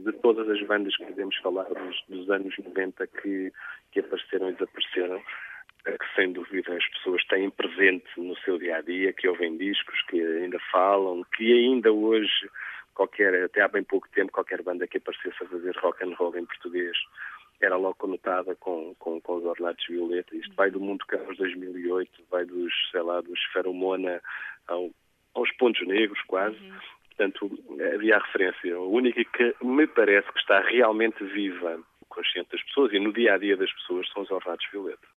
de todas as bandas que podemos falar dos anos 90 que apareceram e desapareceram, que sem dúvida as pessoas têm presente no seu dia-a-dia, que ouvem discos, que ainda falam, que ainda hoje, até há bem pouco tempo, qualquer banda que aparecesse a fazer rock and roll em português era logo conotada com os Ornatos Violeta. Isto vai do Mundo Caos 2008, vai dos Feromona aos Pontos Negros, quase. Portanto, havia a referência. A única que me parece que está realmente viva no consciente das pessoas e no dia-a-dia das pessoas são os Ornatos Violeta.